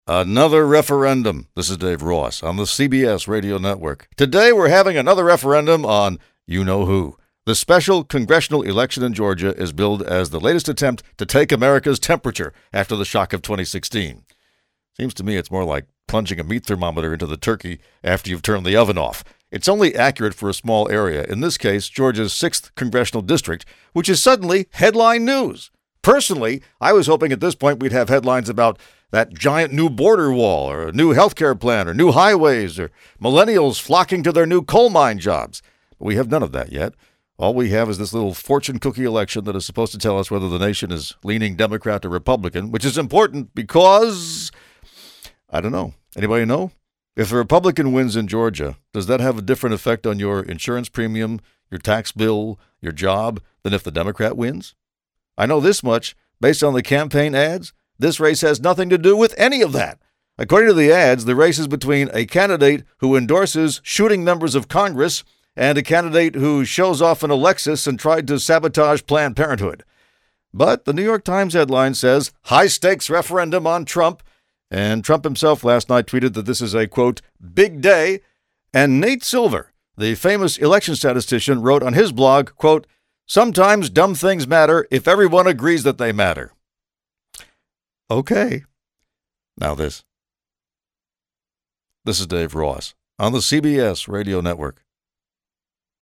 Another referendum. This is Dave Ross on the CBS Radio Network. Today we're having another referendum on you-know-who. The special congressional election in Georgia is billed as the latest attempt to take America's temperature after the shock of 2016. Seems to me it's more like plunging a meat thermometer into the turkey after you've turned the oven off. It's only accurate for a small area, in this case, Georgia's 6th congressional district, which is suddenly headline news. Personally, I was hoping at this point we'd have headlines about that giant new border wall or a new healthcare plan or new highways or millennials flocking to their new coal mine jobs. But we have none of that yet. All we have is this little fortune cookie election that is supposed to tell us whether the nation is leaning Democrat or Republican, which is important because, I don't know. Anybody know? If a Republican wins in Georgia, does that have a different effect on your insurance premium, your tax bill, your job, than if the Democrat wins? I know this much. Based on the campaign ads, this race has nothing to do with any of that. According to the ads, the race is between a candidate who endorses shooting members of Congress and a candidate who shows off an Lexus and tried to sabotage Planned Parenthood. But the New York Times headline says, high-stakes referendum on Trump, and Trump himself last night tweeted that this is a, quote, big day, and Nate Silver, the famous election statistician, wrote on his blog, quote, sometimes dumb things matter if everyone agrees that they matter. Okay. Now this. This is Dave Ross on the CBS Radio Network.